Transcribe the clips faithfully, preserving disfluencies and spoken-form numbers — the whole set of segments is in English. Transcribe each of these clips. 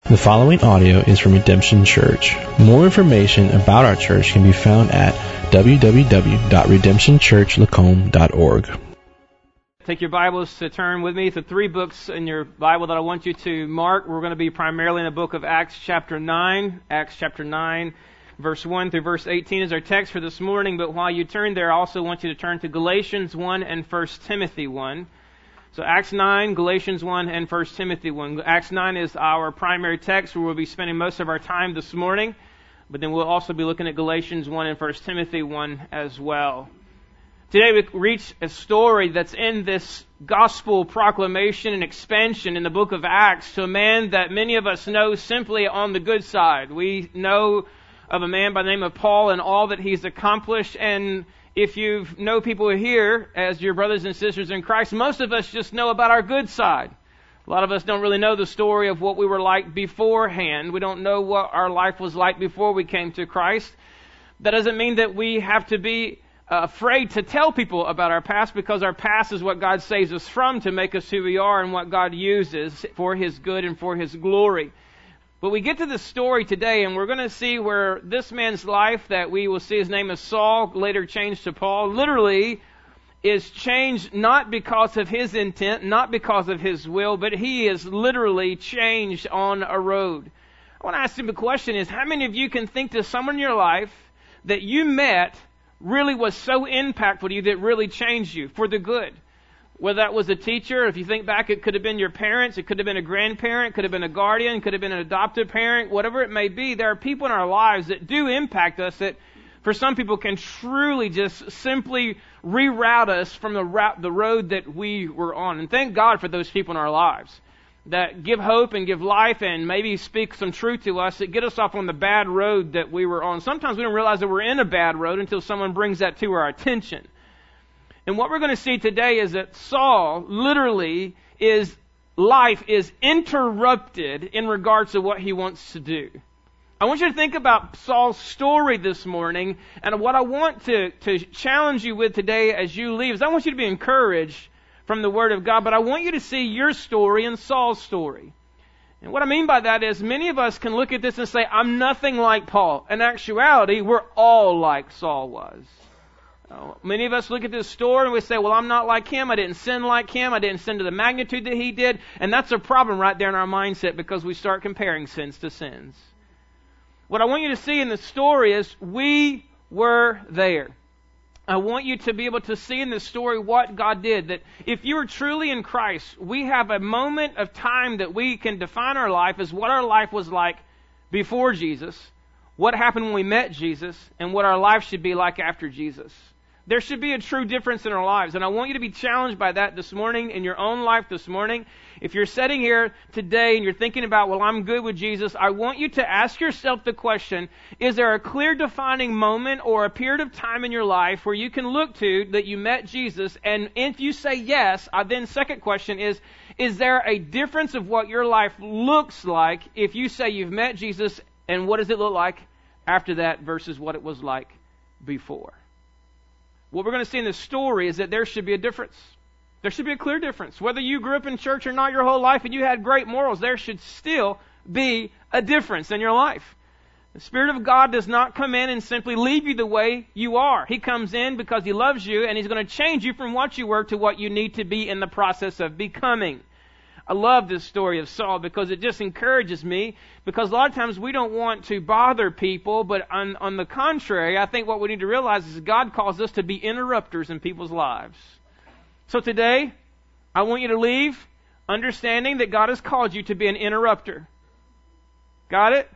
The following audio is from Redemption Church. More information about our church can be found at w w w dot redemption church lacombe dot org. Take your Bibles to turn with me to three books in your Bible that I want you to mark. We're going to be primarily in the book of Acts chapter nine. Acts chapter nine, verse one through verse eighteen is our text for this morning. But while you turn there, I also want you to turn to Galatians one and First Timothy one. So Acts nine, Galatians one, and First Timothy one. Acts nine is our primary text where we'll be spending most of our time this morning. But then we'll also be looking at Galatians one and First Timothy one as well. Today we reach a story that's in this gospel proclamation and expansion in the book of Acts to a man that many of us know simply on the good side. We know of a man by the name of Paul and all that he's accomplished. And if you know people here as your brothers and sisters in Christ, most of us just know about our good side. A lot of us don't really know the story of what we were like beforehand. We don't know what our life was like before we came to Christ. That doesn't mean that we have to be afraid to tell people about our past, because our past is what God saves us from to make us who we are and what God uses for His good and for His glory. But we get to this story today, and we're going to see where this man's life, that we will see his name is Saul, later changed to Paul, literally is changed not because of his intent, not because of his will, but he is literally changed on a road. I want to ask you the question is, how many of you can think to someone in your life that you met really was so impactful to you that really changed you for the good? Whether that was a teacher, if you think back, it could have been your parents, it could have been a grandparent, could have been a guardian, could have been an adoptive parent, whatever it may be. There are people in our lives that do impact us that for some people can truly just simply reroute us from the route, the road that we were on. And thank God for those people in our lives that give hope and give life and maybe speak some truth to us that get us off on the bad road that we were on. Sometimes we don't realize that we're in a bad road until someone brings that to our attention. And what we're going to see today is that Saul literally is, life is interrupted in regards to what he wants to do. I want you to think about Saul's story this morning, and what I want to, to challenge you with today as you leave is I want you to be encouraged from the Word of God, but I want you to see your story and Saul's story. And what I mean by that is many of us can look at this and say, I'm nothing like Paul. In actuality, we're all like Saul was. Many of us look at this story and we say, well, I'm not like him. I didn't sin like him. I didn't sin to the magnitude that he did. And that's a problem right there in our mindset, because we start comparing sins to sins. What I want you to see in the story is we were there. I want you to be able to see in this story what God did. That if you are truly in Christ, we have a moment of time that we can define our life as what our life was like before Jesus, what happened when we met Jesus, and what our life should be like after Jesus. There should be a true difference in our lives. And I want you to be challenged by that this morning in your own life this morning. If you're sitting here today and you're thinking about, well, I'm good with Jesus, I want you to ask yourself the question, is there a clear defining moment or a period of time in your life where you can look to that you met Jesus? And if you say yes, uh, then second question is, is there a difference of what your life looks like if you say you've met Jesus, and what does it look like after that versus what it was like before? What we're going to see in this story is that there should be a difference. There should be a clear difference. Whether you grew up in church or not your whole life and you had great morals, there should still be a difference in your life. The Spirit of God does not come in and simply leave you the way you are. He comes in because He loves you, and He's going to change you from what you were to what you need to be in the process of becoming. I love this story of Saul because it just encourages me, because a lot of times we don't want to bother people, but on, on the contrary, I think what we need to realize is God calls us to be interrupters in people's lives. So today, I want you to leave understanding that God has called you to be an interrupter. Got it?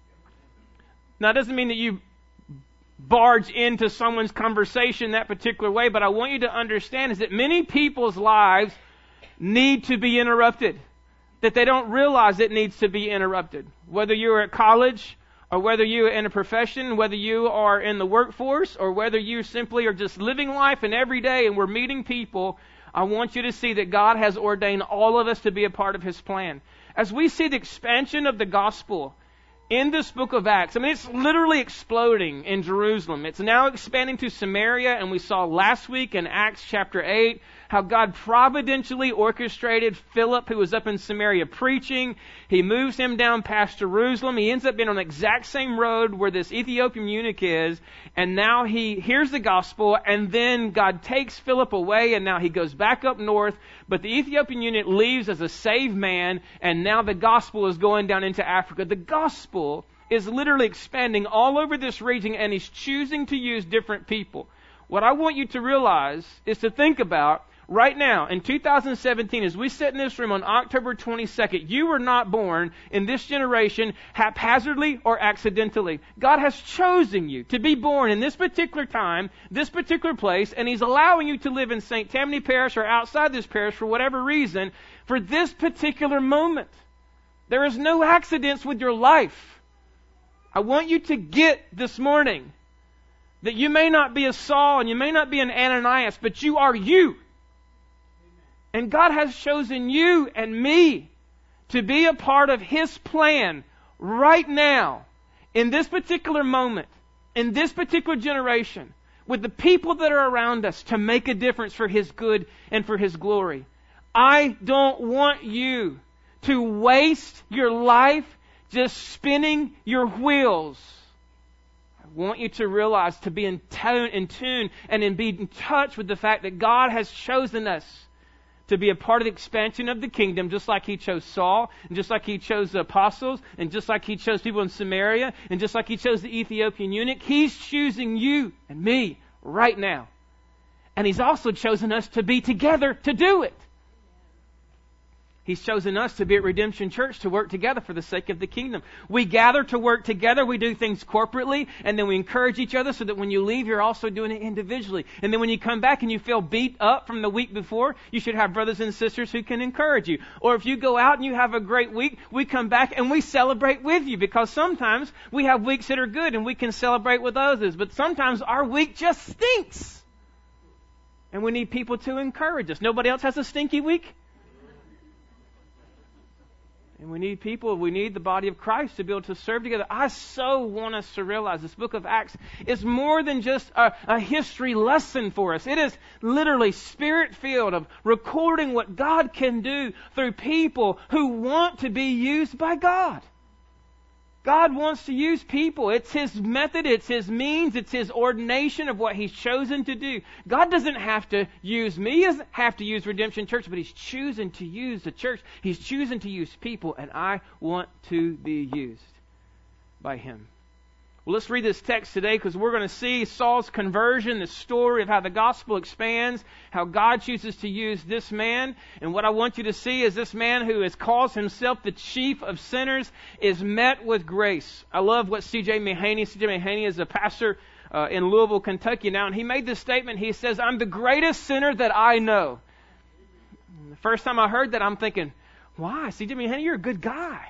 Now, it doesn't mean that you barge into someone's conversation that particular way, but I want you to understand is that many people's lives need to be interrupted, that they don't realize it needs to be interrupted. Whether you're at college, or whether you're in a profession, whether you are in the workforce, or whether you simply are just living life and every day and we're meeting people, I want you to see that God has ordained all of us to be a part of His plan. As we see the expansion of the gospel in this book of Acts, I mean, it's literally exploding in Jerusalem. It's now expanding to Samaria, and we saw last week in Acts chapter eight how God providentially orchestrated Philip, who was up in Samaria preaching. He moves him down past Jerusalem. He ends up being on the exact same road where this Ethiopian eunuch is. And now he hears the gospel, and then God takes Philip away, and now he goes back up north. But the Ethiopian eunuch leaves as a saved man, and now the gospel is going down into Africa. The gospel is literally expanding all over this region, and He's choosing to use different people. What I want you to realize is to think about right now, in two thousand seventeen, as we sit in this room on October twenty-second, you were not born in this generation haphazardly or accidentally. God has chosen you to be born in this particular time, this particular place, and He's allowing you to live in Saint Tammany Parish or outside this parish for whatever reason, for this particular moment. There is no accidents with your life. I want you to get this morning that you may not be a Saul and you may not be an Ananias, but you are you. And God has chosen you and me to be a part of His plan right now, in this particular moment, in this particular generation, with the people that are around us, to make a difference for His good and for His glory. I don't want you to waste your life just spinning your wheels. I want you to realize, to be in tune, in tune and in be in touch with the fact that God has chosen us to be a part of the expansion of the kingdom, just like He chose Saul, and just like He chose the apostles, and just like He chose people in Samaria, and just like He chose the Ethiopian eunuch. He's choosing you and me right now. And He's also chosen us to be together to do it. He's chosen us to be at Redemption Church to work together for the sake of the kingdom. We gather to work together. We do things corporately, and then we encourage each other so that when you leave, you're also doing it individually. And then when you come back and you feel beat up from the week before, you should have brothers and sisters who can encourage you. Or if you go out and you have a great week, we come back and we celebrate with you, because sometimes we have weeks that are good and we can celebrate with others. But sometimes our week just stinks. And we need people to encourage us. Nobody else has a stinky week? And we need people, we need the body of Christ to be able to serve together. I so want us to realize this book of Acts is more than just a, a history lesson for us. It is literally Spirit-filled, of recording what God can do through people who want to be used by God. God wants to use people. It's His method, it's His means, it's His ordination of what He's chosen to do. God doesn't have to use me, He doesn't have to use Redemption Church, but He's chosen to use the church. He's chosen to use people, and I want to be used by Him. Well, let's read this text today, because we're going to see Saul's conversion, the story of how the gospel expands, how God chooses to use this man. And what I want you to see is this man who has calls himself the chief of sinners is met with grace. I love what C J Mahaney, C J Mahaney is a pastor uh, in Louisville, Kentucky now, and he made this statement. He says, "I'm the greatest sinner that I know." And the first time I heard that, I'm thinking, why? C J Mahaney, you're a good guy.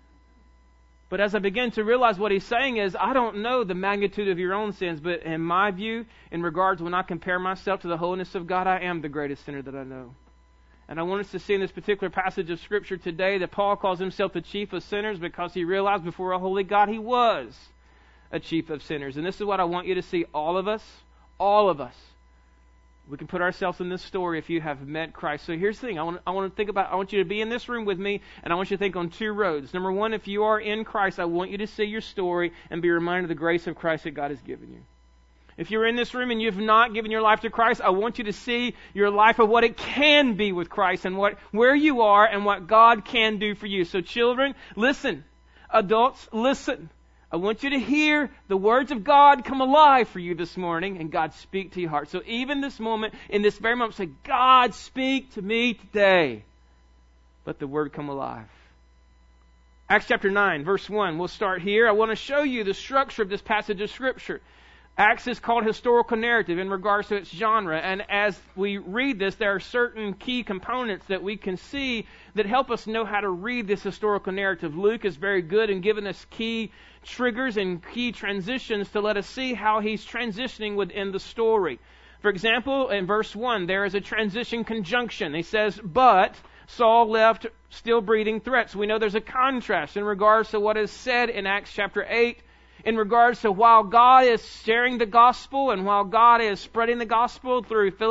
But as I begin to realize what he's saying is, I don't know the magnitude of your own sins, but in my view, in regards when I compare myself to the holiness of God, I am the greatest sinner that I know. And I want us to see in this particular passage of Scripture today that Paul calls himself the chief of sinners because he realized before a holy God he was a chief of sinners. And this is what I want you to see, all of us, all of us. We can put ourselves in this story if you have met Christ. So here's the thing. I want, I want to think about, I want you to be in this room with me, and I want you to think on two roads. Number one, if you are in Christ, I want you to see your story and be reminded of the grace of Christ that God has given you. If you're in this room and you've not given your life to Christ, I want you to see your life of what it can be with Christ and what where you are and what God can do for you. So children, listen. Adults, listen. I want you to hear the words of God come alive for you this morning, and God speak to your heart. So even this moment, in this very moment, say, God, speak to me today. Let the word come alive. Acts chapter nine, verse one. We'll start here. I want to show you the structure of this passage of Scripture. Acts is called historical narrative in regards to its genre, and as we read this, there are certain key components that we can see that help us know how to read this historical narrative. Luke is very good in giving us key triggers and key transitions to let us see how he's transitioning within the story. For example, in verse one, there is a transition conjunction. He says, but Saul left still breathing threats. We know there's a contrast in regards to what is said in Acts chapter eight, in regards to while God is sharing the gospel and while God is spreading the gospel through Philip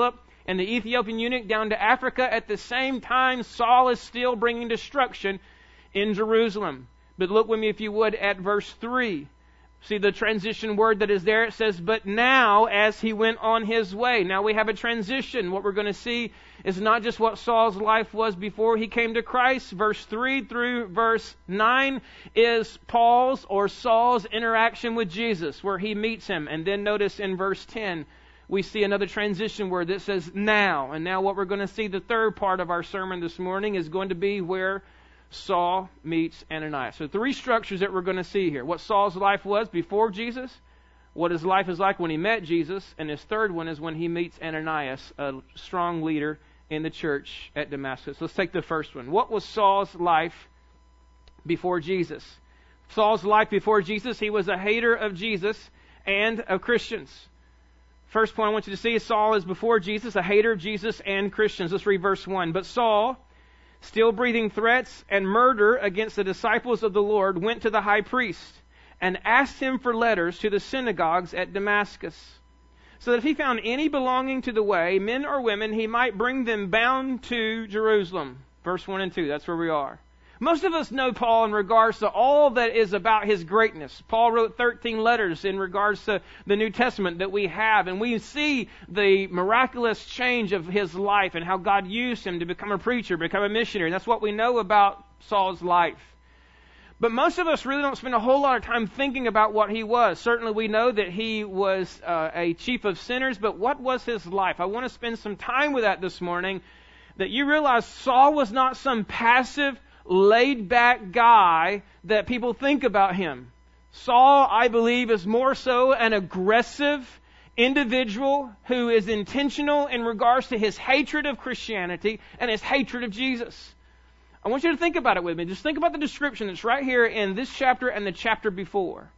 and the Ethiopian eunuch down to Africa. At the same time, Saul is still bringing destruction in Jerusalem. But look with me, if you would, at verse three. See the transition word that is there? It says, but now as he went on his way. Now we have a transition. What we're going to see is not just what Saul's life was before he came to Christ. Verse three through verse nine is Paul's or Saul's interaction with Jesus, where he meets him. And then notice in verse ten, we see another transition word that says now. And now what we're going to see, the third part of our sermon this morning, is going to be where Saul meets Ananias. So three structures that we're going to see here. What Saul's life was before Jesus, what his life is like when he met Jesus, and his third one is when he meets Ananias, a strong leader in the church at Damascus. Let's take the first one. What was Saul's life before Jesus? Saul's life before Jesus, he was a hater of Jesus and of Christians. First point I want you to see is Saul is before Jesus, a hater of Jesus and Christians. Let's read verse one. But Saul, still breathing threats and murder against the disciples of the Lord, went to the high priest and asked him for letters to the synagogues at Damascus, so that if he found any belonging to the way, men or women, he might bring them bound to Jerusalem. Verse one and two, that's where we are. Most of us know Paul in regards to all that is about his greatness. Paul wrote thirteen letters in regards to the New Testament that we have, and we see the miraculous change of his life and how God used him to become a preacher, become a missionary. That's what we know about Saul's life. But most of us really don't spend a whole lot of time thinking about what he was. Certainly we know that he was uh, a chief of sinners, but what was his life? I want to spend some time with that this morning, that you realize Saul was not some passive, laid-back guy that people think about him. Saul, I believe, is more so an aggressive individual who is intentional in regards to his hatred of Christianity and his hatred of Jesus. I want you to think about it with me. Just think about the description that's right here in this chapter and the chapter before.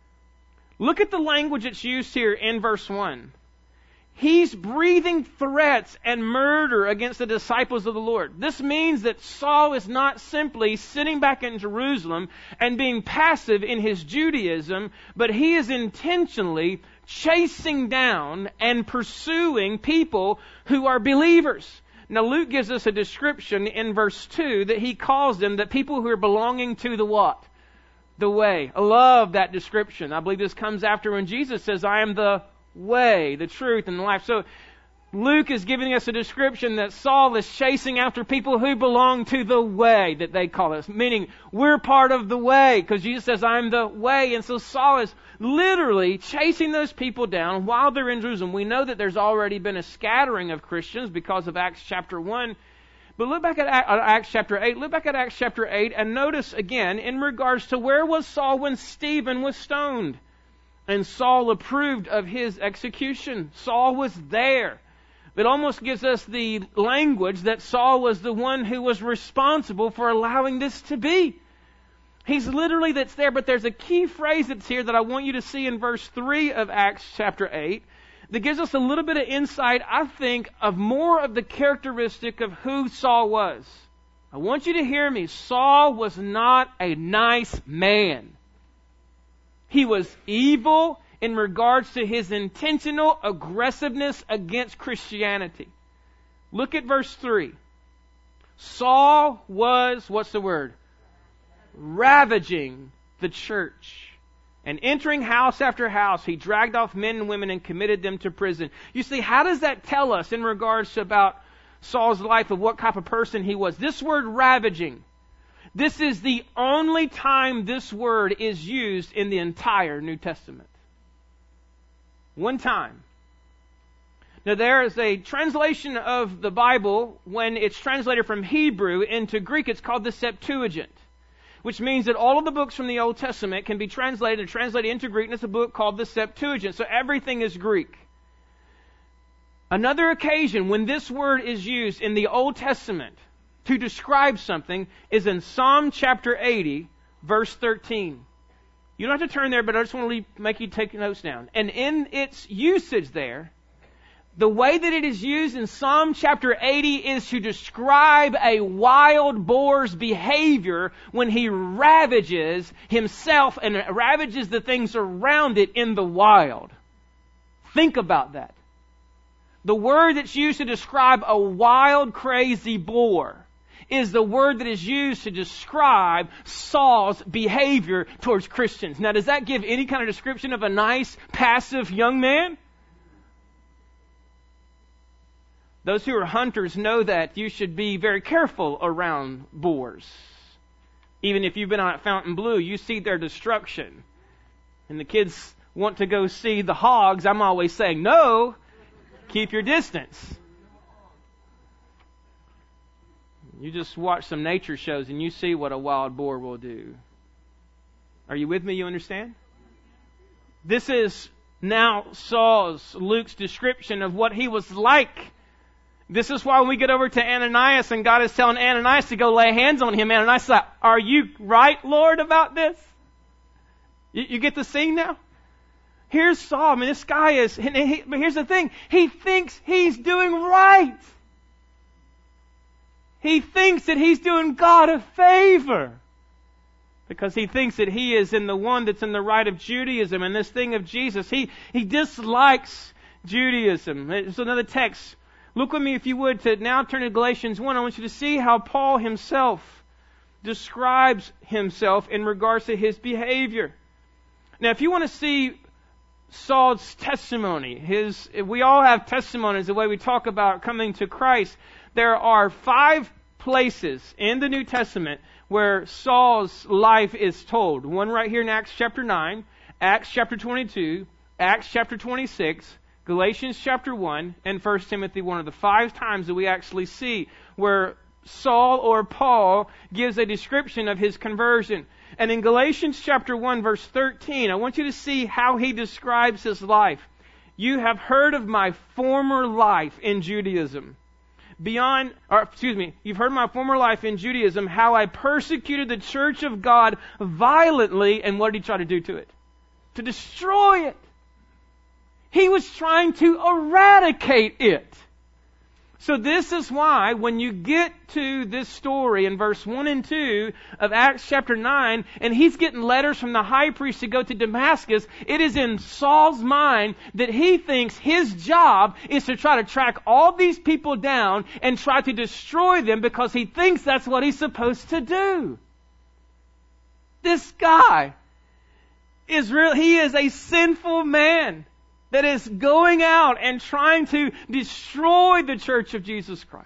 Look at the language that's used here in verse one. He's breathing threats and murder against the disciples of the Lord. This means that Saul is not simply sitting back in Jerusalem and being passive in his Judaism, but he is intentionally chasing down and pursuing people who are believers. Now Luke gives us a description in verse two that he calls them the people who are belonging to the what? The way. I love that description. I believe this comes after when Jesus says, I am the way, the truth, and the life. So Luke is giving us a description that Saul is chasing after people who belong to the way, that they call us, meaning we're part of the way, because Jesus says, I'm the way. And so Saul is literally chasing those people down while they're in Jerusalem. We know that there's already been a scattering of Christians because of Acts chapter one. But look back at Acts chapter eight. Look back at Acts chapter eight and notice again in regards to where was Saul when Stephen was stoned. And Saul approved of his execution. Saul was there. It almost gives us the language that Saul was the one who was responsible for allowing this to be. He's literally that's there, but there's a key phrase that's here that I want you to see in verse three of Acts chapter eight that gives us a little bit of insight, I think, of more of the characteristic of who Saul was. I want you to hear me. Saul was not a nice man. He was evil in regards to his intentional aggressiveness against Christianity. Look at verse three. Saul was, what's the word? Ravaging the church. And entering house after house, he dragged off men and women and committed them to prison. You see, how does that tell us in regards to about Saul's life of what type of person he was? This word ravaging. This is the only time this word is used in the entire New Testament. One time. Now there is a translation of the Bible when it's translated from Hebrew into Greek. It's called the Septuagint, which means that all of the books from the Old Testament can be translated and translated into Greek, and it's a book called the Septuagint. So everything is Greek. Another occasion when this word is used in the Old Testament to describe something is in Psalm chapter eighty, verse thirteen. You don't have to turn there, but I just want to make you take notes down. And in its usage there, the way that it is used in Psalm chapter eighty is to describe a wild boar's behavior when he ravages himself and ravages the things around it in the wild. Think about that. The word that's used to describe a wild, crazy boar is the word that is used to describe Saul's behavior towards Christians. Now, does that give any kind of description of a nice, passive young man? Those who are hunters know that you should be very careful around boars. Even if you've been out at Fontainebleau, you see their destruction. And the kids want to go see the hogs. I'm always saying, no, keep your distance. You just watch some nature shows and you see what a wild boar will do. Are you with me? You understand? This is now Saul's, Luke's description of what he was like. This is why when we get over to Ananias and God is telling Ananias to go lay hands on him, Ananias is like, are you right, Lord, about this? You, you get the scene now? Here's Saul. I mean, this guy is, and he, but here's the thing. He thinks he's doing right. He thinks that he's doing God a favor. Because he thinks that he is in the one that's in the right of Judaism and this thing of Jesus. He, he dislikes Judaism. It's another text. Look with me, if you would, to now turn to Galatians one. I want you to see how Paul himself describes himself in regards to his behavior. Now, if you want to see Saul's testimony, his, we all have testimonies, the way we talk about coming to Christ. There are five places in the New Testament where Saul's life is told. One right here in Acts chapter nine, Acts chapter twenty-two, Acts chapter twenty-six, Galatians chapter one, and First Timothy one are the five times that we actually see where Saul or Paul gives a description of his conversion. And in Galatians chapter one, verse thirteen, I want you to see how he describes his life. You have heard of my former life in Judaism. Beyond, or excuse me, you've heard my former life in Judaism, how I persecuted the church of God violently, and what did he try to do to it? To destroy it. He was trying to eradicate it. So this is why when you get to this story in verse one and two of Acts chapter nine, and he's getting letters from the high priest to go to Damascus, it is in Saul's mind that he thinks his job is to try to track all these people down and try to destroy them because he thinks that's what he's supposed to do. This guy is real, he is a sinful man that is going out and trying to destroy the church of Jesus Christ.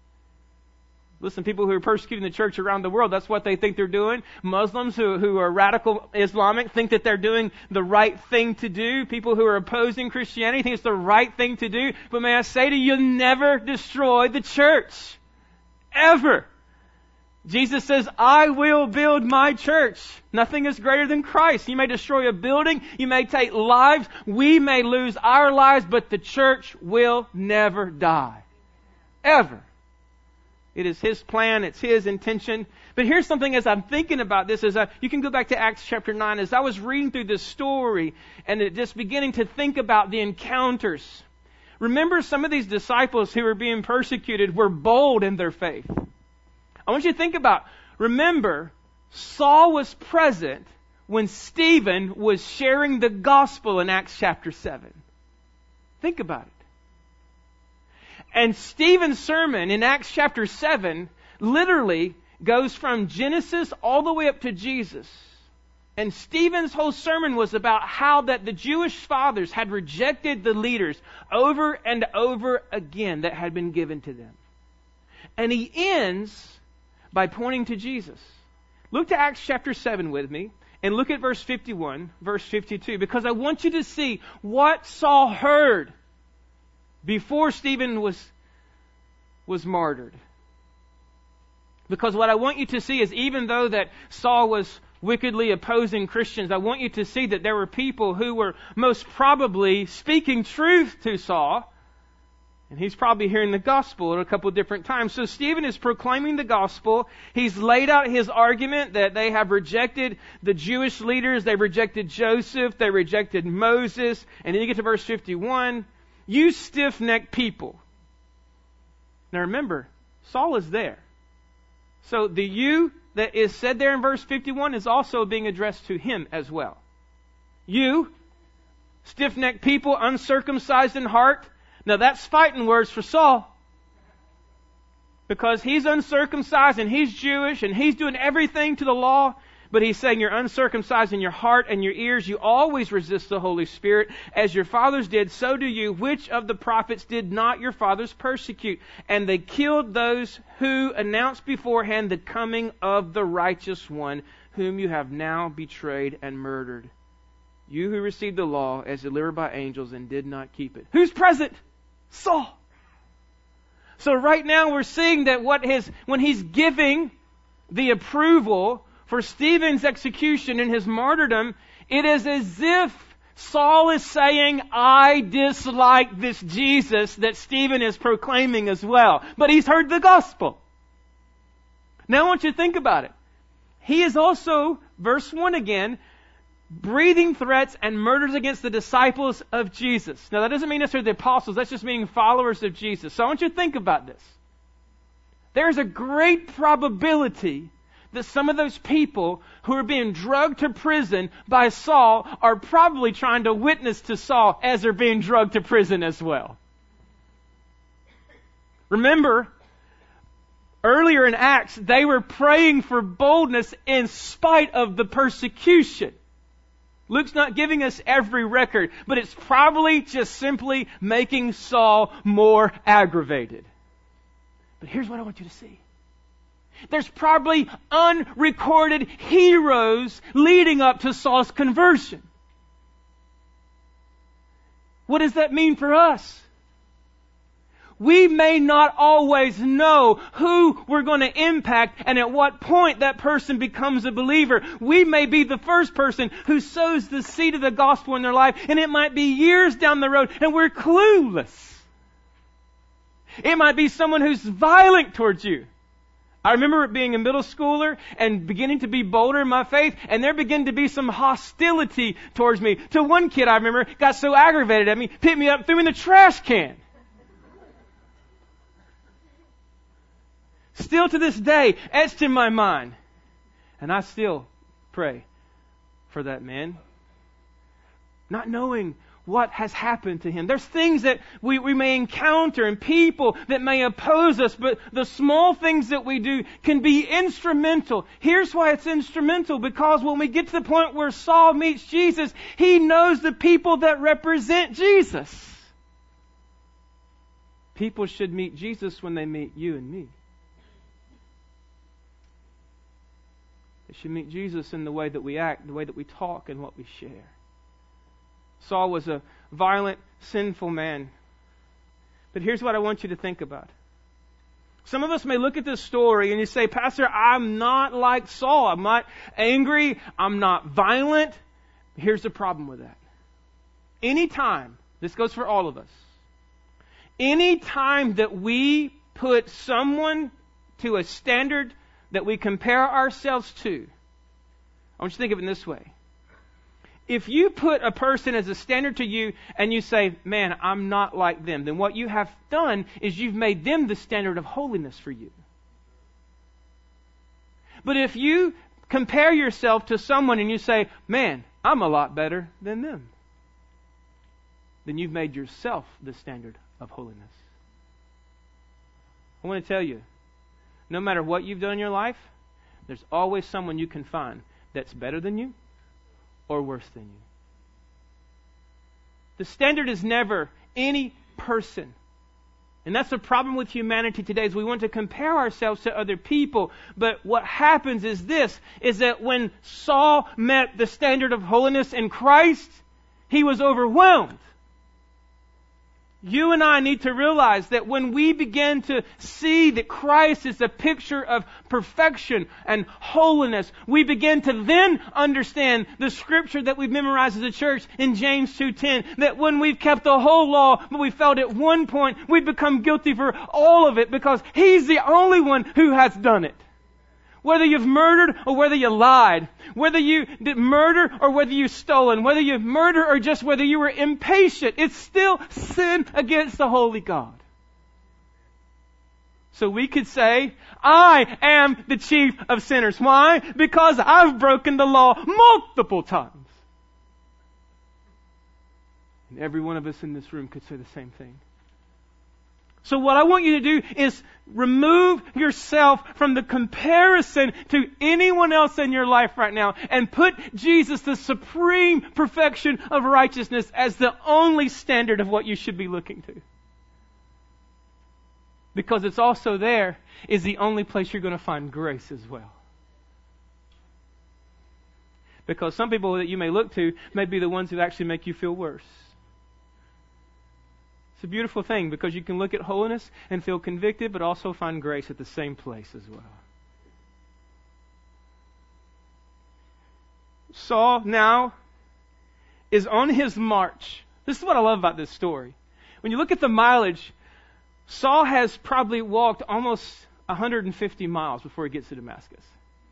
Listen, people who are persecuting the church around the world, that's what they think they're doing. Muslims who, who are radical Islamic think that they're doing the right thing to do. People who are opposing Christianity think it's the right thing to do. But may I say to you, you'll never destroy the church. Ever. Jesus says, I will build my church. Nothing is greater than Christ. You may destroy a building. You may take lives. We may lose our lives, but the church will never die. Ever. It is His plan. It's His intention. But here's something as I'm thinking about this. As I, you can go back to Acts chapter nine. As I was reading through this story and it just beginning to think about the encounters. Remember, some of these disciples who were being persecuted were bold in their faith. I want you to think about, remember, Saul was present when Stephen was sharing the gospel in Acts chapter seven. Think about it. And Stephen's sermon in Acts chapter seven literally goes from Genesis all the way up to Jesus. And Stephen's whole sermon was about how that the Jewish fathers had rejected the leaders over and over again that had been given to them. And he ends by pointing to Jesus. Look to Acts chapter seven with me and look at verse fifty-one, verse fifty-two, because I want you to see what Saul heard before Stephen was, was martyred. Because what I want you to see is even though that Saul was wickedly opposing Christians, I want you to see that there were people who were most probably speaking truth to Saul. And he's probably hearing the gospel at a couple of different times. So Stephen is proclaiming the gospel. He's laid out his argument that they have rejected the Jewish leaders. They rejected Joseph. They rejected Moses. And then you get to verse fifty-one. You stiff-necked people. Now remember, Saul is there. So the you that is said there in verse fifty-one is also being addressed to him as well. You, stiff-necked people, uncircumcised in heart, Now that's fighting words for Saul. Because he's uncircumcised and he's Jewish and he's doing everything to the law. But he's saying you're uncircumcised in your heart and your ears. You always resist the Holy Spirit. As your fathers did, so do you. Which of the prophets did not your fathers persecute? And they killed those who announced beforehand the coming of the righteous one, whom you have now betrayed and murdered. You who received the law as delivered by angels and did not keep it. Who's present? Saul. So right now we're seeing that what his, when he's giving the approval for Stephen's execution and his martyrdom, it is as if Saul is saying, I dislike this Jesus that Stephen is proclaiming as well. But he's heard the gospel. Now I want you to think about it. He is also, verse one again, breathing threats and murders against the disciples of Jesus. Now that doesn't mean necessarily the apostles, that's just meaning followers of Jesus. So I want you to think about this. There's a great probability that some of those people who are being drugged to prison by Saul are probably trying to witness to Saul as they're being drugged to prison as well. Remember, earlier in Acts, they were praying for boldness in spite of the persecution. Luke's not giving us every record, but it's probably just simply making Saul more aggravated. But here's what I want you to see. There's probably unrecorded heroes leading up to Saul's conversion. What does that mean for us? We may not always know who we're going to impact and at what point that person becomes a believer. We may be the first person who sows the seed of the gospel in their life, and it might be years down the road and we're clueless. It might be someone who's violent towards you. I remember being a middle schooler and beginning to be bolder in my faith, and there began to be some hostility towards me. To one kid I remember got so aggravated at me, picked me up, threw me in the trash can. Still to this day, etched in my mind. And I still pray for that man. Not knowing what has happened to him. There's things that we, we may encounter and people that may oppose us, but the small things that we do can be instrumental. Here's why it's instrumental, because when we get to the point where Saul meets Jesus, he knows the people that represent Jesus. People should meet Jesus when they meet you and me. They should meet Jesus in the way that we act, the way that we talk, and what we share. Saul was a violent, sinful man. But here's what I want you to think about. Some of us may look at this story and you say, Pastor, I'm not like Saul. I'm not angry. I'm not violent. Here's the problem with that. Anytime, this goes for all of us, anytime that we put someone to a standard that we compare ourselves to, I want you to think of it in this way. If you put a person as a standard to you and you say, man, I'm not like them, then what you have done is you've made them the standard of holiness for you. But if you compare yourself to someone and you say, man, I'm a lot better than them, then you've made yourself the standard of holiness. I want to tell you, no matter what you've done in your life, there's always someone you can find that's better than you or worse than you. The standard is never any person. And that's the problem with humanity today, is we want to compare ourselves to other people. But what happens is this, is that when Saul met the standard of holiness in Christ, he was overwhelmed. You and I need to realize that when we begin to see that Christ is a picture of perfection and holiness, we begin to then understand the scripture that we've memorized as a church in James two ten, that when we've kept the whole law, but we failed at one point, we've become guilty for all of it because He's the only one who has done it. Whether you've murdered or whether you lied, whether you did murder or whether you stolen, whether you murder or just whether you were impatient, it's still sin against the holy God. So we could say, I am the chief of sinners. Why? Because I've broken the law multiple times. And every one of us in this room could say the same thing. So what I want you to do is remove yourself from the comparison to anyone else in your life right now and put Jesus, the supreme perfection of righteousness, as the only standard of what you should be looking to. Because it's also there is the only place you're going to find grace as well. Because some people that you may look to may be the ones who actually make you feel worse. It's a beautiful thing because you can look at holiness and feel convicted, but also find grace at the same place as well. Saul now is on his march. This is what I love about this story. When you look at the mileage, Saul has probably walked almost one hundred fifty miles before he gets to Damascus.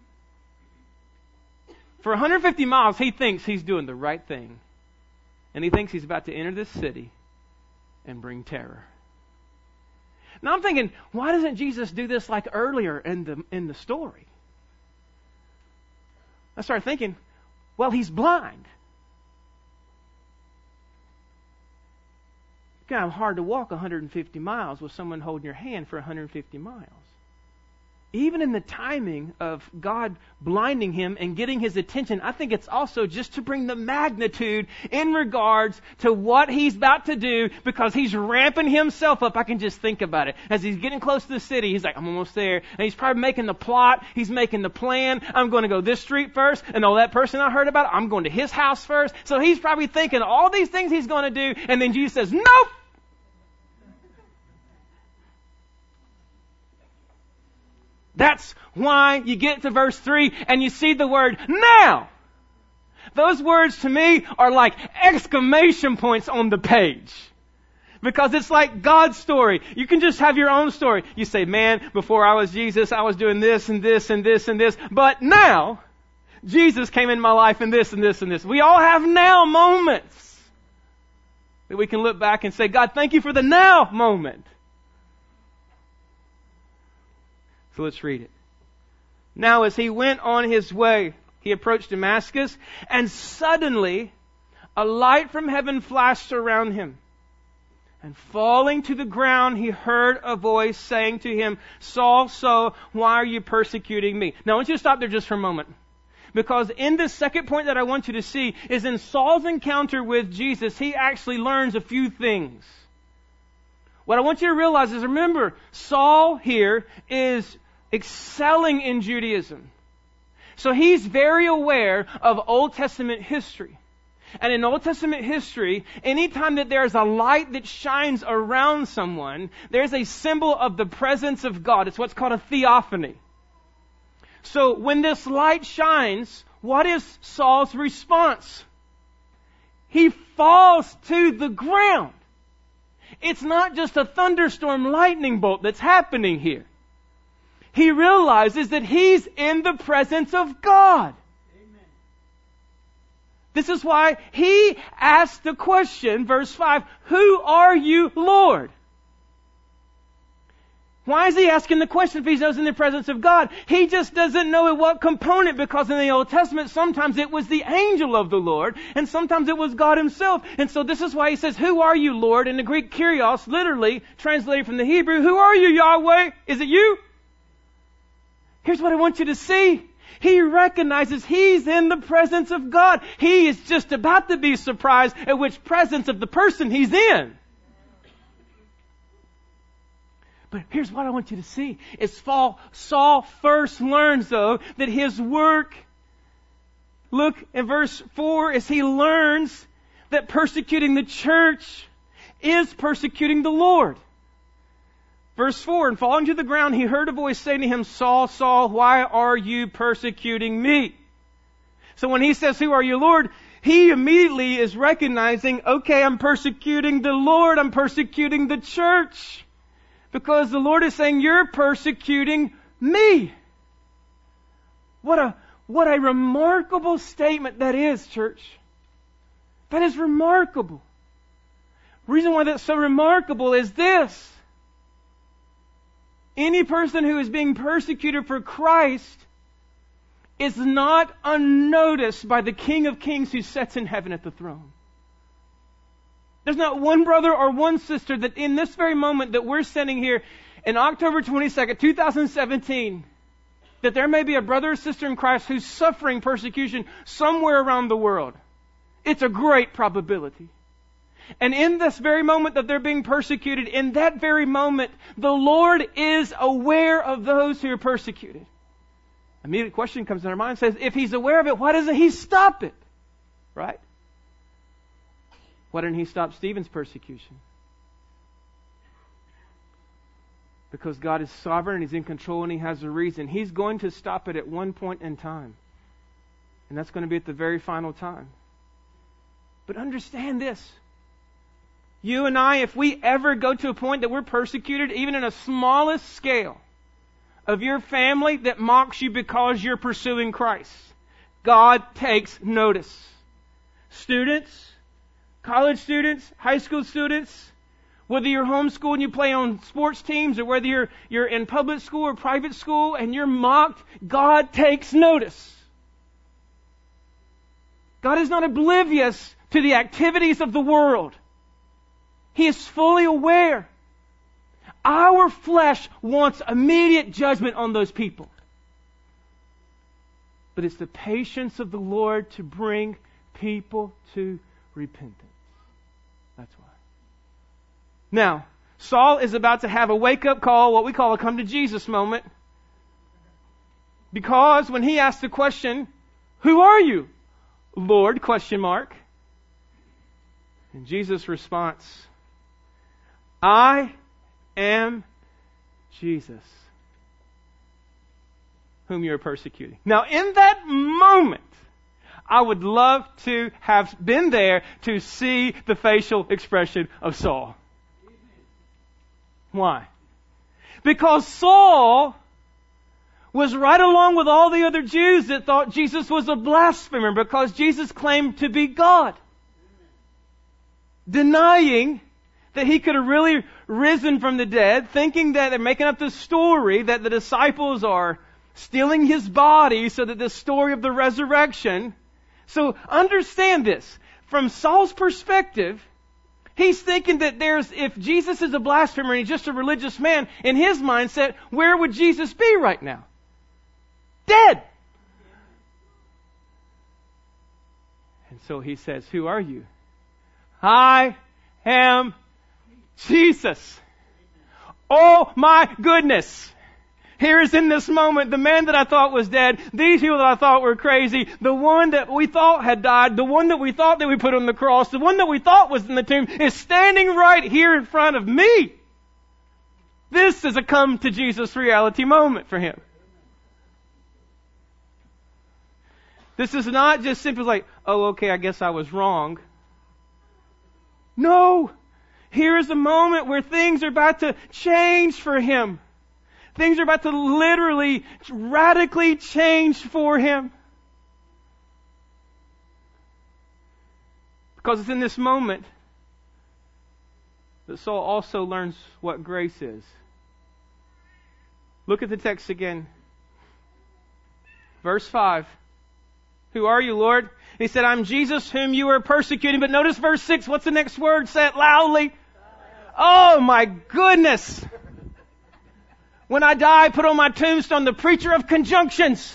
For one hundred fifty miles, he thinks he's doing the right thing. And he thinks he's about to enter this city and bring terror. Now I'm thinking, why doesn't Jesus do this like earlier in the in the story? I started thinking, well, he's blind. It's kind of hard to walk one hundred fifty miles with someone holding your hand for one hundred fifty miles. Even in the timing of God blinding him and getting his attention, I think it's also just to bring the magnitude in regards to what he's about to do, because he's ramping himself up. I can just think about it. As he's getting close to the city, he's like, I'm almost there. And he's probably making the plot. He's making the plan. I'm going to go this street first. And oh, that person I heard about, I'm going to his house first. So he's probably thinking all these things he's going to do. And then Jesus says, nope! That's why you get to verse three and you see the word now. Those words to me are like exclamation points on the page. Because it's like God's story. You can just have your own story. You say, man, before I was Jesus, I was doing this and this and this and this. But now, Jesus came in my life and this and this and this. We all have now moments that we can look back and say, God, thank you for the now moment. So let's read it. Now as he went on his way, he approached Damascus, and suddenly a light from heaven flashed around him. And falling to the ground, he heard a voice saying to him, Saul, Saul, why are you persecuting me? Now I want you to stop there just for a moment. Because in this second point that I want you to see is in Saul's encounter with Jesus, he actually learns a few things. What I want you to realize is, remember, Saul here is excelling in Judaism. So he's very aware of Old Testament history. And in Old Testament history, anytime that there's a light that shines around someone, there's a symbol of the presence of God. It's what's called a theophany. So when this light shines, what is Saul's response? He falls to the ground. It's not just a thunderstorm lightning bolt that's happening here. He realizes that he's in the presence of God. Amen. This is why he asked the question, verse five, who are you, Lord? Why is he asking the question if he knows in the presence of God? He just doesn't know in what component, because in the Old Testament, sometimes it was the angel of the Lord, and sometimes it was God himself. And so this is why he says, who are you, Lord? In the Greek, Kyrios, literally translated from the Hebrew, who are you, Yahweh? Is it you? Here's what I want you to see. He recognizes he's in the presence of God. He is just about to be surprised at which presence of the person he's in. But here's what I want you to see. Is Saul first learns, though, that his work, look at verse four, as he learns that persecuting the church is persecuting the Lord. Verse four, and falling to the ground, he heard a voice saying to him, Saul, Saul, why are you persecuting me? So when he says, who are you, Lord? He immediately is recognizing, okay, I'm persecuting the Lord, I'm persecuting the church. Because the Lord is saying, you're persecuting me. What a, what a remarkable statement that is, church. That is remarkable. The reason why that's so remarkable is this. Any person who is being persecuted for Christ is not unnoticed by the King of Kings who sits in heaven at the throne. There's not one brother or one sister that in this very moment that we're standing here in October twenty-second, two thousand seventeen, that there may be a brother or sister in Christ who's suffering persecution somewhere around the world. It's a great probability. And in this very moment that they're being persecuted, in that very moment, the Lord is aware of those who are persecuted. Immediate question comes in our mind, says, if He's aware of it, why doesn't He stop it? Right? Why didn't He stop Stephen's persecution? Because God is sovereign and He's in control and He has a reason. He's going to stop it at one point in time. And that's going to be at the very final time. But understand this. You and I, if we ever go to a point that we're persecuted, even in a smallest scale, of your family that mocks you because you're pursuing Christ, God takes notice. Students, college students, high school students, whether you're homeschooled and you play on sports teams, or whether you're, you're in public school or private school and you're mocked, God takes notice. God is not oblivious to the activities of the world. He is fully aware. Our flesh wants immediate judgment on those people. But it's the patience of the Lord to bring people to repentance. That's why. Now, Saul is about to have a wake-up call, what we call a come to Jesus moment. Because when he asks the question, who are you, Lord, question mark. And Jesus' response, I am Jesus, whom you are persecuting. Now, in that moment, I would love to have been there to see the facial expression of Saul. Why? Because Saul was right along with all the other Jews that thought Jesus was a blasphemer because Jesus claimed to be God. Denying that He could have really risen from the dead, thinking that they're making up this story that the disciples are stealing His body so that the story of the resurrection. So understand this. From Saul's perspective, he's thinking that there's, if Jesus is a blasphemer and He's just a religious man, in his mindset, where would Jesus be right now? Dead. And so he says, who are you? I am Jesus. Oh my goodness. Here is in this moment the man that I thought was dead, these people that I thought were crazy, the one that we thought had died, the one that we thought that we put on the cross, the one that we thought was in the tomb is standing right here in front of me. This is a come to Jesus reality moment for him. This is not just simply like, oh, okay, I guess I was wrong. No. Here is a moment where things are about to change for him. Things are about to literally, radically change for him. Because it's in this moment that Saul also learns what grace is. Look at the text again. Verse five. Who are you, Lord? He said, I'm Jesus whom you are persecuting. But notice verse six. What's the next word? Say it loudly. Oh my goodness. When I die, put on my tombstone the preacher of conjunctions.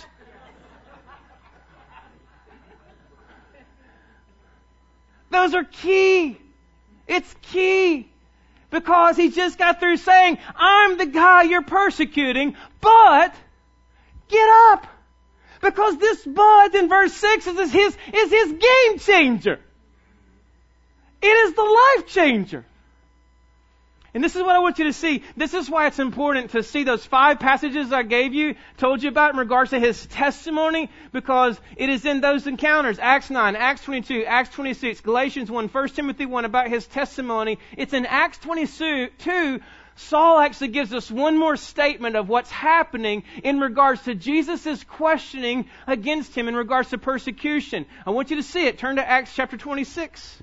Those are key. It's key. Because he just got through saying, I'm the guy you're persecuting, but get up. Because this but in verse six is his, is his game changer. It is the life changer. And this is what I want you to see. This is why it's important to see those five passages I gave you, told you about in regards to his testimony, because it is in those encounters, Acts nine, Acts twenty-two, Acts twenty-six, Galatians one, First Timothy one, about his testimony. It's in Acts twenty-two, Saul actually gives us one more statement of what's happening in regards to Jesus' questioning against him in regards to persecution. I want you to see it. Turn to Acts chapter twenty-six.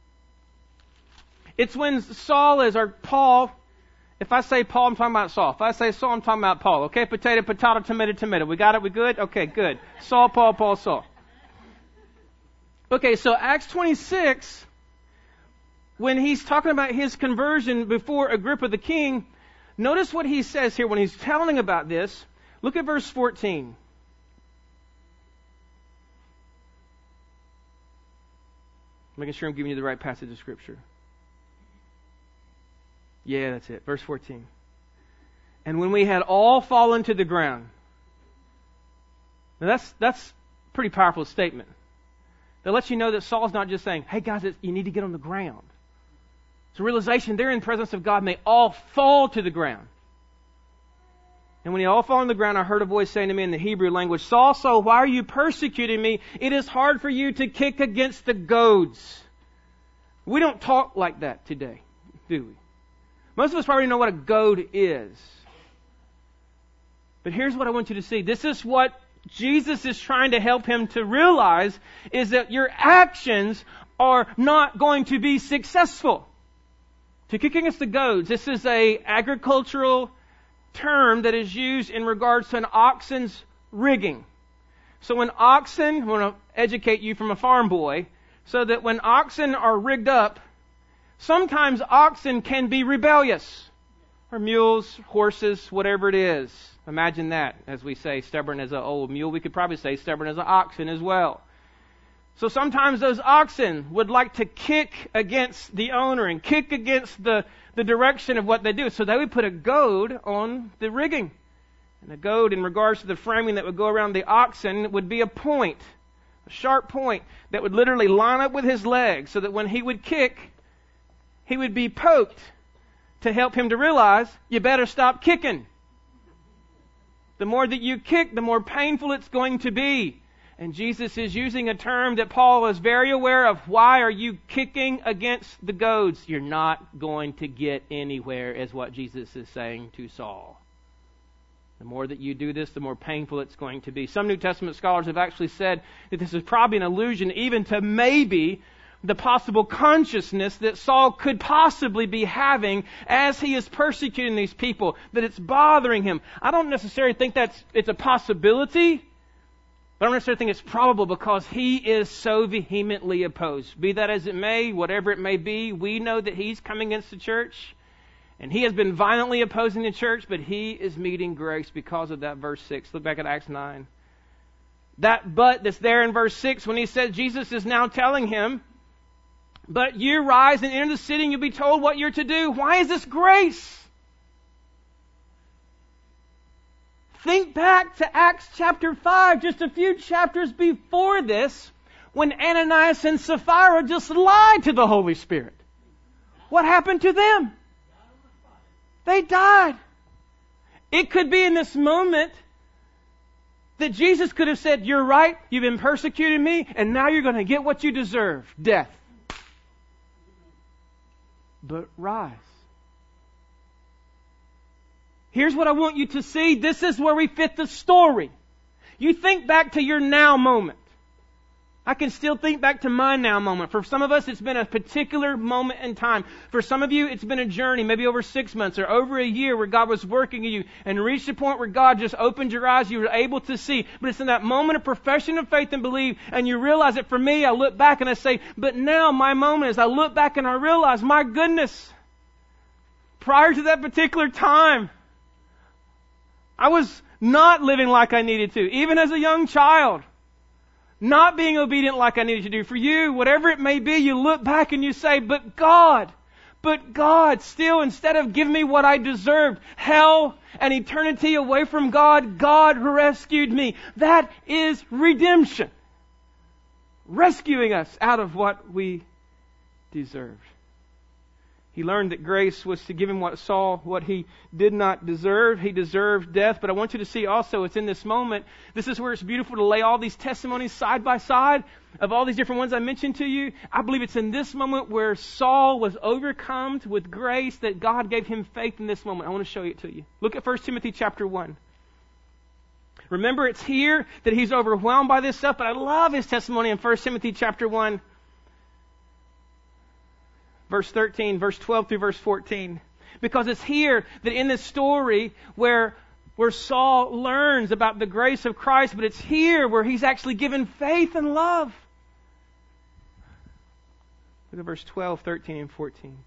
It's when Saul is, or Paul, if I say Paul, I'm talking about Saul. If I say Saul, I'm talking about Paul. Okay, potato, potato, tomato, tomato. We got it? We good? Okay, good. Saul, Paul, Paul, Saul. Okay, so Acts twenty-six, when he's talking about his conversion before Agrippa the king, notice what he says here when he's telling about this. Look at verse fourteen. Making sure I'm giving you the right passage of Scripture. Yeah, that's it. Verse fourteen. And when we had all fallen to the ground. Now that's that's a pretty powerful statement. That lets you know that Saul's not just saying, hey guys, you need to get on the ground. It's a realization they're in the presence of God and they all fall to the ground. And when they all fall on the ground, I heard a voice saying to me in the Hebrew language, Saul, Saul, why are you persecuting me? It is hard for you to kick against the goads. We don't talk like that today, do we? Most of us probably know what a goad is. But here's what I want you to see. This is what Jesus is trying to help him to realize, is that your actions are not going to be successful. To kick against the goads, this is a agricultural term that is used in regards to an oxen's rigging. So when oxen, I want to educate you from a farm boy, so that when oxen are rigged up, sometimes oxen can be rebellious. Or mules, horses, whatever it is. Imagine that, as we say, stubborn as an old mule. We could probably say stubborn as an oxen as well. So sometimes those oxen would like to kick against the owner and kick against the, the direction of what they do. So they would put a goad on the rigging. And a goad, in regards to the framing that would go around the oxen, would be a point, a sharp point that would literally line up with his leg so that when he would kick, he would be poked to help him to realize, you better stop kicking. The more that you kick, the more painful it's going to be. And Jesus is using a term that Paul is very aware of. Why are you kicking against the goads? You're not going to get anywhere, is what Jesus is saying to Saul. The more that you do this, the more painful it's going to be. Some New Testament scholars have actually said that this is probably an allusion even to maybe the possible consciousness that Saul could possibly be having as he is persecuting these people, that it's bothering him. I don't necessarily think that's it's a possibility, but I don't necessarily think it's probable because he is so vehemently opposed. Be that as it may, whatever it may be, we know that he's coming against the church, and he has been violently opposing the church, but he is meeting grace because of that verse six. Look back at Acts nine. That but that's there in verse six when he said Jesus is now telling him, but you rise and enter the city and you'll be told what you're to do. Why is this grace? Think back to Acts chapter five, just a few chapters before this, when Ananias and Sapphira just lied to the Holy Spirit. What happened to them? They died. It could be in this moment that Jesus could have said, you're right, you've been persecuting me, and now you're going to get what you deserve, death. But rise. Here's what I want you to see. This is where we fit the story. You think back to your now moment. I can still think back to my now moment. For some of us, it's been a particular moment in time. For some of you, it's been a journey, maybe over six months or over a year where God was working in you and reached a point where God just opened your eyes, you were able to see. But it's in that moment of profession of faith and belief, and you realize that for me, I look back and I say, but now my moment is I look back and I realize, my goodness, prior to that particular time, I was not living like I needed to, even as a young child. Not being obedient like I needed to do. For you, whatever it may be, you look back and you say, but God, but God, still, instead of giving me what I deserved, hell and eternity away from God, God rescued me. That is redemption. Rescuing us out of what we deserved. He learned that grace was to give him what Saul, what he did not deserve. He deserved death. But I want you to see also, it's in this moment, this is where it's beautiful to lay all these testimonies side by side of all these different ones I mentioned to you. I believe it's in this moment where Saul was overcome with grace that God gave him faith in this moment. I want to show it to you. Look at First Timothy chapter one. Remember, it's here that he's overwhelmed by this stuff, but I love his testimony in First Timothy chapter one. Verse thirteen, verse twelve through verse fourteen. Because it's here that in this story where, where Saul learns about the grace of Christ, but it's here where he's actually given faith and love. Look at verse twelve, thirteen, and fourteen.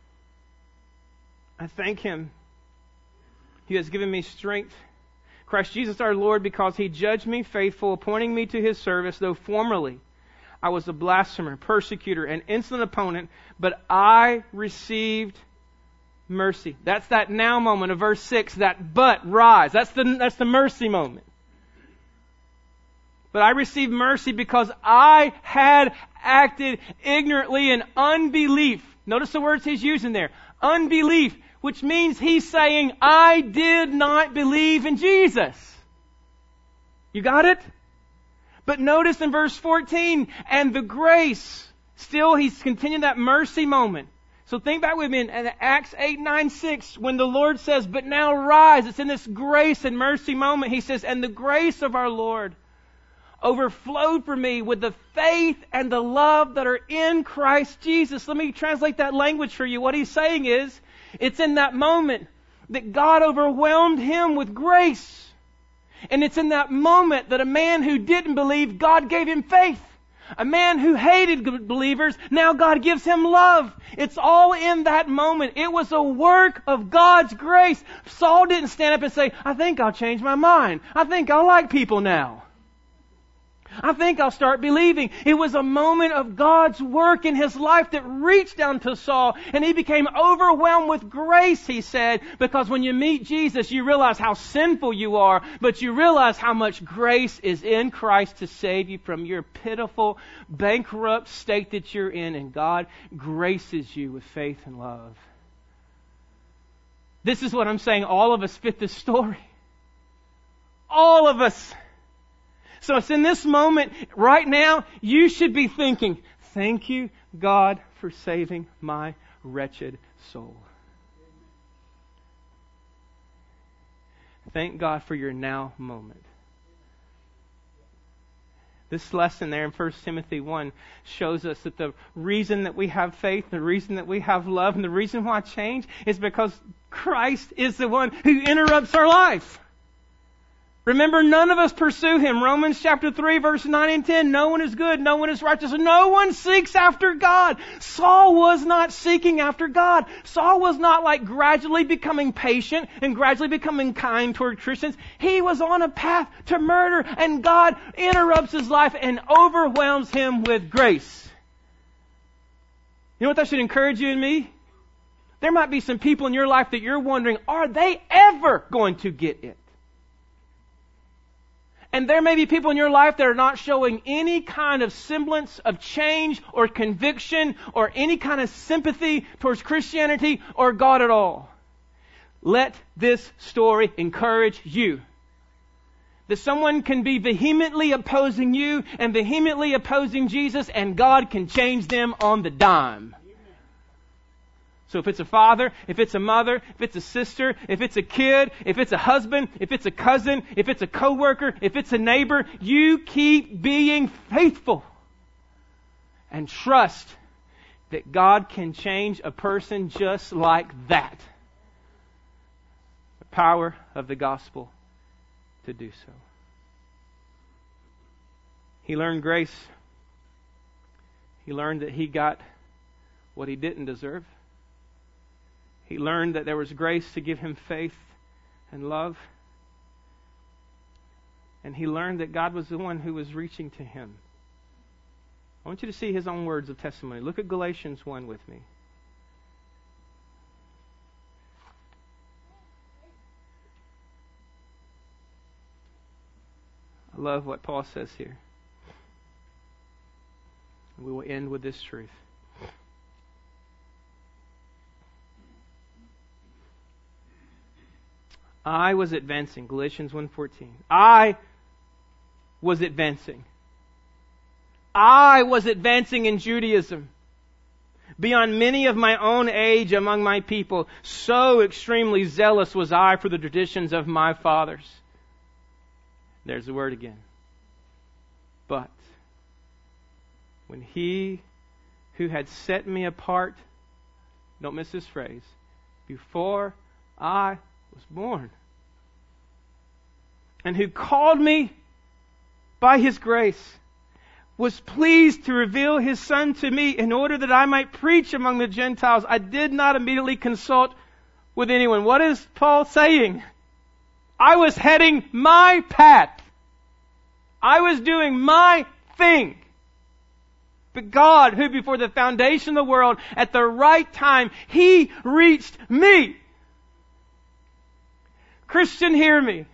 I thank Him. He has given me strength. Christ Jesus our Lord, because He judged me faithful, appointing me to His service, though formerly I was a blasphemer, persecutor, and insolent opponent, but I received mercy. That's that now moment of verse six, that but rise. That's the, that's the mercy moment. But I received mercy because I had acted ignorantly in unbelief. Notice the words he's using there. Unbelief, which means he's saying, I did not believe in Jesus. You got it? But notice in verse fourteen, and the grace, still he's continuing that mercy moment. So think back with me in Acts eight, nine, six, when the Lord says, but now rise. It's in this grace and mercy moment. He says, and the grace of our Lord overflowed for me with the faith and the love that are in Christ Jesus. Let me translate that language for you. What he's saying is, it's in that moment that God overwhelmed him with grace. And it's in that moment that a man who didn't believe, God gave him faith. A man who hated believers, now God gives him love. It's all in that moment. It was a work of God's grace. Saul didn't stand up and say, I think I'll change my mind. I think I'll like people now. I think I'll start believing. It was a moment of God's work in his life that reached down to Saul, and he became overwhelmed with grace, he said, because when you meet Jesus, you realize how sinful you are, but you realize how much grace is in Christ to save you from your pitiful, bankrupt state that you're in, and God graces you with faith and love. This is what I'm saying. All of us fit this story. All of us. So it's in this moment, right now, you should be thinking, thank you, God, for saving my wretched soul. Thank God for your now moment. This lesson there in First Timothy one shows us that the reason that we have faith, the reason that we have love, and the reason why change is because Christ is the one who interrupts our life. Remember, none of us pursue Him. Romans chapter three, verse nine and ten. No one is good. No one is righteous. No one seeks after God. Saul was not seeking after God. Saul was not like gradually becoming patient and gradually becoming kind toward Christians. He was on a path to murder, and God interrupts his life and overwhelms him with grace. You know what that should encourage you and me? There might be some people in your life that you're wondering, are they ever going to get it? And there may be people in your life that are not showing any kind of semblance of change or conviction or any kind of sympathy towards Christianity or God at all. Let this story encourage you. That someone can be vehemently opposing you and vehemently opposing Jesus, and God can change them on the dime. So if it's a father, if it's a mother, if it's a sister, if it's a kid, if it's a husband, if it's a cousin, if it's a coworker, if it's a neighbor, you keep being faithful and trust that God can change a person just like that. The power of the gospel to do so. He learned grace. He learned that he got what he didn't deserve. He learned that there was grace to give him faith and love. And he learned that God was the one who was reaching to him. I want you to see his own words of testimony. Look at Galatians one with me. I love what Paul says here. We will end with this truth. I was advancing, Galatians one fourteen. I was advancing. I was advancing in Judaism. Beyond many of my own age among my people, so extremely zealous was I for the traditions of my fathers. There's the word again. But when He who had set me apart, don't miss this phrase, before I was born, and who called me by His grace, was pleased to reveal His Son to me in order that I might preach among the Gentiles. I did not immediately consult with anyone. What is Paul saying? I was heading my path. I was doing my thing. But God, who before the foundation of the world, at the right time, He reached me. Christian, hear me.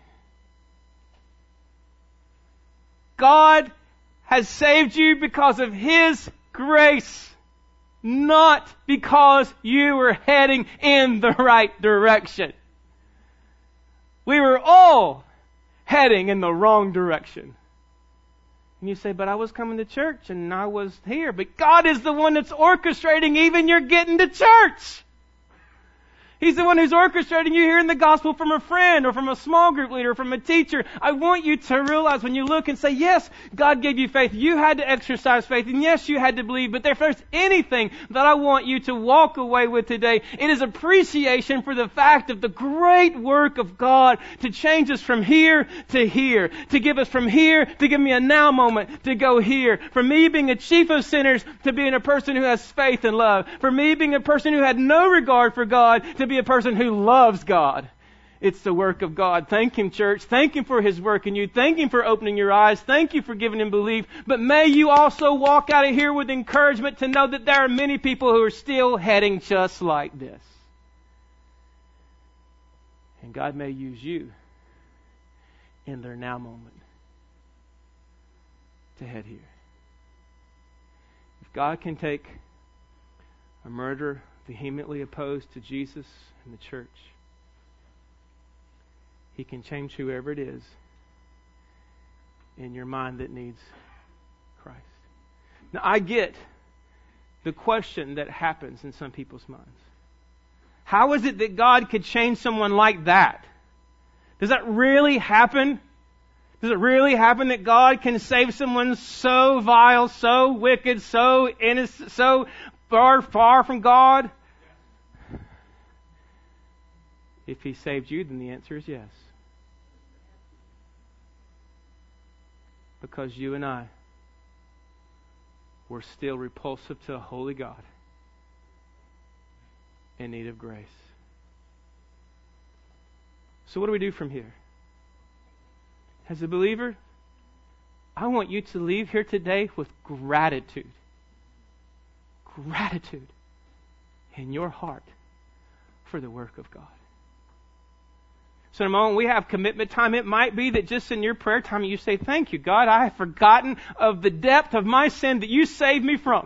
God has saved you because of His grace, not because you were heading in the right direction. We were all heading in the wrong direction. And you say, but I was coming to church and I was here. But God is the one that's orchestrating even your getting to church. He's the one who's orchestrating you hearing the gospel from a friend or from a small group leader or from a teacher. I want you to realize when you look and say, yes, God gave you faith. You had to exercise faith. And yes, you had to believe. But if there's anything that I want you to walk away with today, it is appreciation for the fact of the great work of God to change us from here to here. To give us from here, to give me a now moment, to go here. From me being a chief of sinners to being a person who has faith and love. For me being a person who had no regard for God to be a person who loves God. It's the work of God. Thank Him, church. Thank Him for His work in you. Thank Him for opening your eyes. Thank you for giving Him belief. But may you also walk out of here with encouragement to know that there are many people who are still heading just like this. And God may use you in their now moment to head here. If God can take a murderer vehemently opposed to Jesus and the church, He can change whoever it is in your mind that needs Christ. Now, I get the question that happens in some people's minds. How is it that God could change someone like that? Does that really happen? Does it really happen that God can save someone so vile, so wicked, so innocent, so far, far from God? If He saved you, then the answer is yes. Because you and I were still repulsive to a holy God in need of grace. So what do we do from here? As a believer, I want you to leave here today with gratitude. Gratitude in your heart for the work of God. So in a moment we have commitment time. It might be that just in your prayer time you say, thank you, God, I have forgotten of the depth of my sin that you saved me from.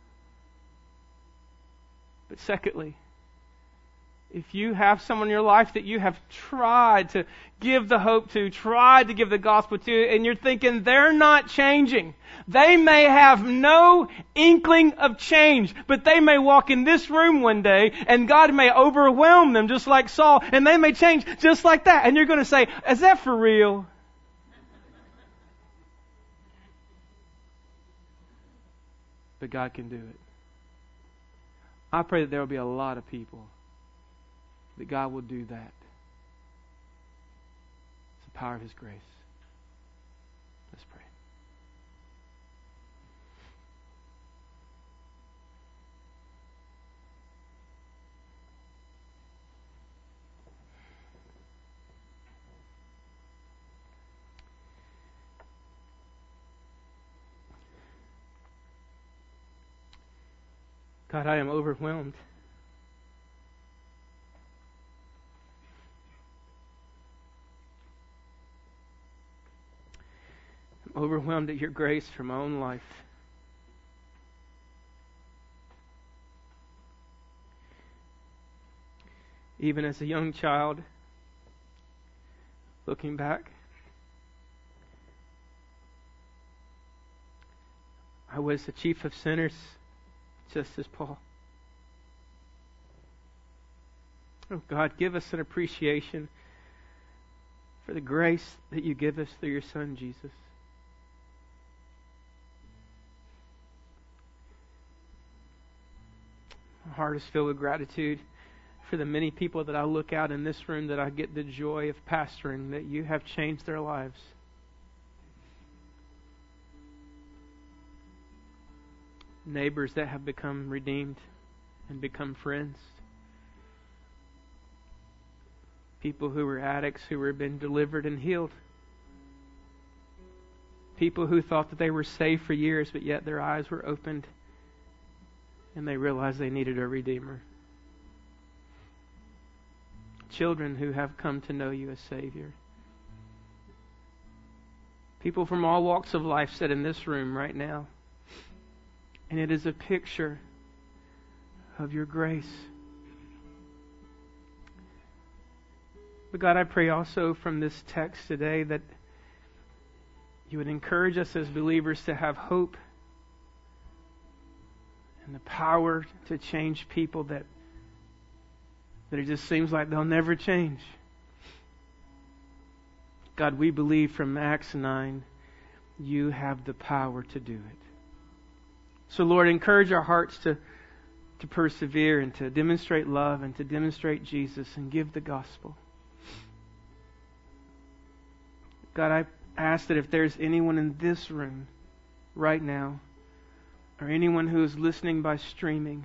But secondly, if you have someone in your life that you have tried to give the hope to, tried to give the gospel to, and you're thinking they're not changing. They may have no inkling of change, but they may walk in this room one day and God may overwhelm them just like Saul, and they may change just like that. And you're going to say, is that for real? But God can do it. I pray that there will be a lot of people that God will do that. It's the power of His grace. Let's pray. God, I am overwhelmed. Overwhelmed at your grace for my own life. Even as a young child, looking back, I was the chief of sinners, just as Paul. Oh God, give us an appreciation for the grace that you give us through your Son, Jesus. My heart is filled with gratitude for the many people that I look out in this room that I get the joy of pastoring, that you have changed their lives. neighbors that have become redeemed and become friends. People who were addicts who were been delivered and healed. People who thought that they were saved for years, but yet their eyes were opened and they realized they needed a Redeemer. Children who have come to know you as Savior. People from all walks of life sit in this room right now. And it is a picture of your grace. But God, I pray also from this text today that you would encourage us as believers to have hope and the power to change people that, that it just seems like they'll never change. God, we believe from Acts nine, you have the power to do it. So Lord, encourage our hearts to, to persevere and to demonstrate love and to demonstrate Jesus and give the gospel. God, I ask that if there's anyone in this room right now, or anyone who is listening by streaming,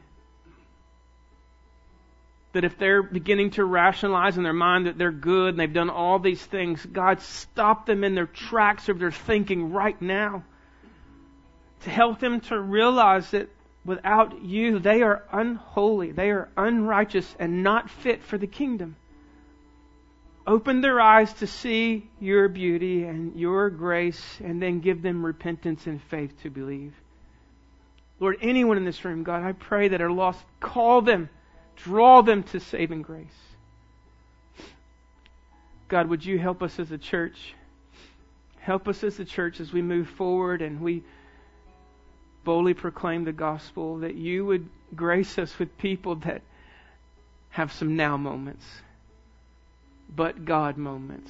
that if they're beginning to rationalize in their mind that they're good and they've done all these things, God, stop them in their tracks of their thinking right now. To help them to realize that without you, they are unholy, they are unrighteous and not fit for the kingdom. Open their eyes to see your beauty and your grace, and then give them repentance and faith to believe. Lord, anyone in this room, God, I pray that are lost, call them, draw them to saving grace. God, would you help us as a church? Help us as a church as we move forward and we boldly proclaim the gospel, that you would grace us with people that have some now moments, but God moments.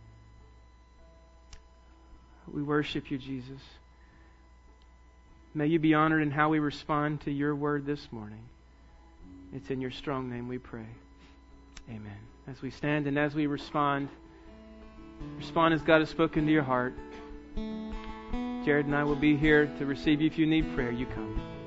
We worship you, Jesus. May you be honored in how we respond to your word this morning. It's in your strong name we pray. Amen. As we stand and as we respond, respond as God has spoken to your heart. Jared and I will be here to receive you. If you need prayer, you come.